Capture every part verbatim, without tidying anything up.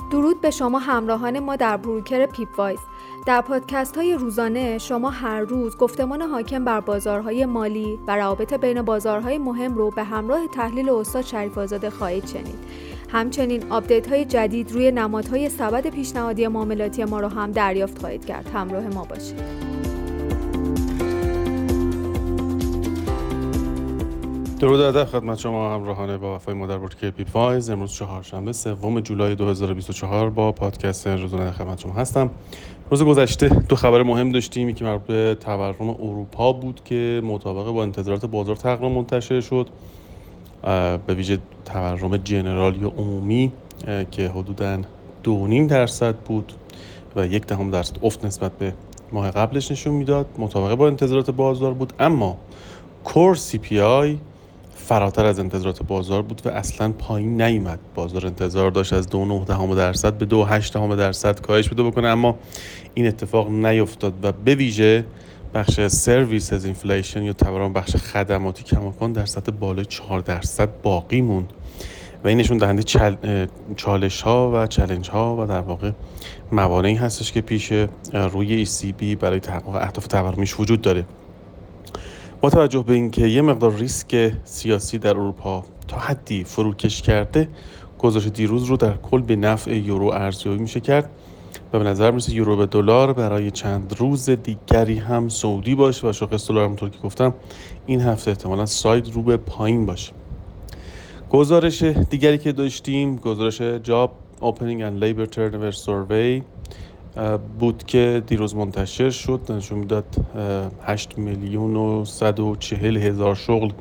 درود به شما همراهان ما در بروکر پیپ وایز. در پادکست های روزانه شما هر روز گفتمان حاکم بر بازارهای مالی و روابط بین بازارهای مهم رو به همراه تحلیل استاد شریف آزاده خواهید شنید. همچنین آپدیت های جدید روی نمادهای سبد پیشنهادی معاملاتی ما رو هم دریافت خواهید کرد. همراه ما باشید. درود ادب خدمت شما همراهان با وفای ما در بروکر پیپ وایز. امروز چهارشنبه سوم جولای دو هزار و بیست و چهار با پادکست روزانه خدمت شما هستم. روز گذشته دو خبر مهم داشتیم، یکی مربوط به تورم اروپا بود که مطابق با انتظارات بازار تقریبا منتشر شد، به ویژه تورم جنرال یا عمومی که حدوداً دو و نیم درصد بود و یک دهم درصد افت نسبت به ماه قبلش نشون میداد، مطابق با انتظارات بازار بود. اما کور سی پی آی فراتر از انتظارات بازار بود و اصلا پایین نیامد. بازار انتظار داشت از دو و نه دهم درصد به دو و هشت دهم درصد کاهش بده بکنه، اما این اتفاق نیفتاد و به ویژه بخش سرویس از اینفلیشن یا تورم بخش خدماتی کماکان در سطح بالای چهار درصد باقی موند و این نشون دهنده چل... چالش ها و چالش ها و در واقع موانعی هستش که پیش روی ای سی بی برای تحقق اهداف تورمیش وجود داره. با توجه به اینکه یه مقدار ریسک سیاسی در اروپا تا حدی فروکش کرده، گزارش دیروز رو در کل به نفع یورو ارزیابی میشه کرد و به نظر میرسه یورو به دلار برای چند روز دیگری هم صعودی باشه و شاخص دلار همونطور که گفتم این هفته احتمالاً ساید رو به پایین باشه. گزارش دیگری که داشتیم گزارش جاب اوپنینگ اند لیبر ترنوور سروی بود که دیروز منتشر شد. نشون میداد هشت میلیون و صد و چهل هزار شغل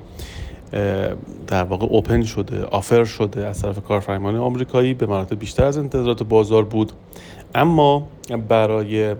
در واقع اوپن شده، آفر شده از طرف کارفرمایان آمریکایی، به مراتب بیشتر از انتظارات بازار بود. اما برای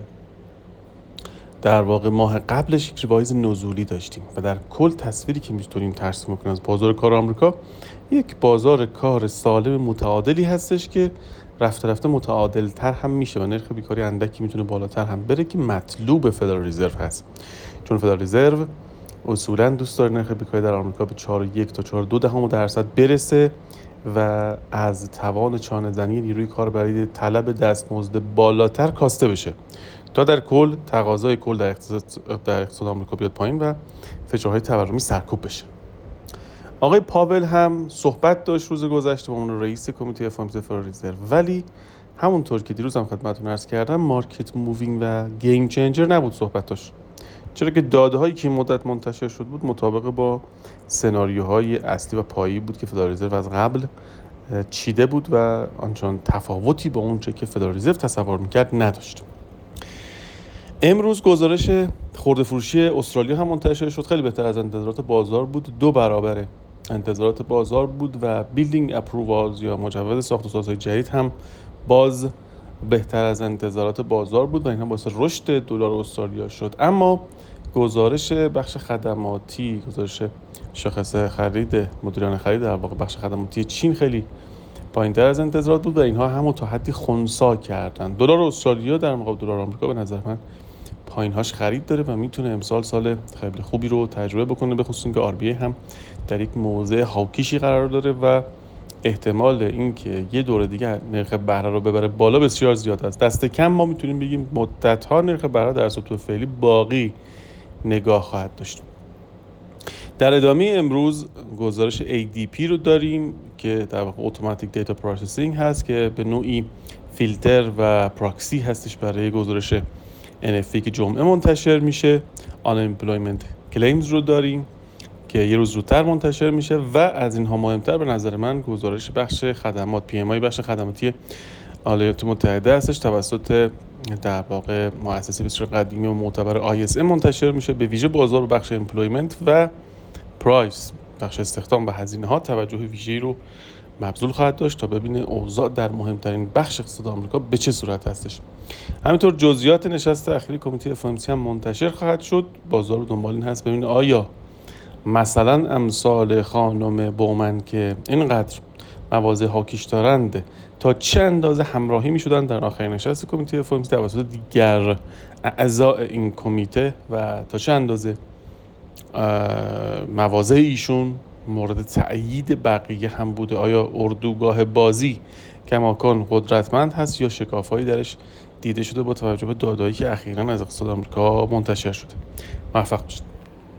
در واقع ماه قبلش یک ریوایز نزولی داشتیم و در کل تصویری که میتونیم ترسیم کنیم از بازار کار آمریکا یک بازار کار سالم متعادلی هستش که رفته رفته متعادل تر هم میشه و نرخ بیکاری اندکی میتونه بالاتر هم بره که مطلوب فدرال رزرو هست، چون فدرال رزرو اصولا دوست داره نرخ بیکاری در آمریکا به چهار و یک تا چهار و دو دهم درصد برسه و از توان چانه زنی نیروی کار برای طلب دستمزد بالاتر کاسته بشه تا در کل تقاضای کل در اقتصاد, در اقتصاد آمریکا بیاد پایین و فشارهای تورمی سرکوب بشه. آقای پاول هم صحبت داشت روز گذشته با اون رئیس کمیته اف او ام سی فدرال رزرو، ولی همونطور که دیروز هم خدمتتون عرض کردم مارکت مووینگ و گیم چنجر نبود صحبتاش، چرا که داده‌هایی که مدت منتشر شد بود مطابق با سناریوهای اصلی و پایه‌ای بود که فدرال رزرو از قبل چیده بود و آنچنان تفاوتی با اون چه که فدرال رزرو تصور می‌کرد نداشت. امروز گزارش خرده فروشی استرالیا هم منتشر شد، خیلی بهتر از انتظارات بازار بود، دو برابر انتظارات بازار بود و بیلدینگ اپرووالز یا مجوز ساخت و سازهای جدید هم باز بهتر از انتظارات بازار بود و این هم باعث رشد دلار استرالیا شد. اما گزارش بخش خدماتی، گزارش شاخص خرید مدیران خرید در واقع بخش خدماتی چین خیلی پایین‌تر از انتظارات بود و اینها همو تا حدی خنثی کردن. دلار استرالیا در مقابل دلار آمریکا به نظر من پایین‌هاش خرید داره و میتونه امسال سال خیلی خوبی رو تجربه بکنه، به خصوص اینکه آر بی ای هم در یک موضع هاوکیشی قرار داره و احتمال اینکه یه دوره دیگه نرخ بهره رو ببره بالا بسیار زیاد است. دست کم ما میتونیم بگیم مدت‌ها نرخ بهره در سطوح فعلی باقی نگاه خواهد داشت. در ادامه امروز گزارش ای دی پی رو داریم که در واقع اتوماتیک دیتا پروسسینگ هست که به نوعی فیلتر و پراکسی هستش برای گزارش ان اف ای که جمعه منتشر میشه. Unemployment Claims رو داریم که یه روز زودتر منتشر میشه و از اینها مهمتر به نظر من گزارش بخش خدمات پی ام آی بخش خدماتی ایالات متحده هستش توسط در واقع مؤسسه بسیار قدیمی و معتبر آی اس ام منتشر میشه. به ویژه بازار و بخش امپلویمنت و پرایس بخش استخدام و هزینه ها توجه ویژه‌ای رو مبذول خواهد داشت تا ببینه اوضاع در مهمترین بخش اقتصاد آمریکا به چه صورت هستش. همینطور جزئیات نشست اخیر کمیته اف او ام سی هم منتشر خواهد شد. بازار رو دنبال این هست ببینه آیا مثلا امثال خانم بومن که اینقدر مواضع هاکیش دارند تا چه اندازه همراهی می‌شدن در آخرین نشست کمیته اف او ام سی توسط دیگر اعضای این کمیته و تا چه اندازه مواضع ایشون مورد تأیید بقیه هم بوده. آیا اردوگاه بازی کماکان قدرتمند هست یا شکافایی درش دیده شده با توجه به داده‌ای که اخیراً از اقتصاد آمریکا منتشر شده. موفق باشید.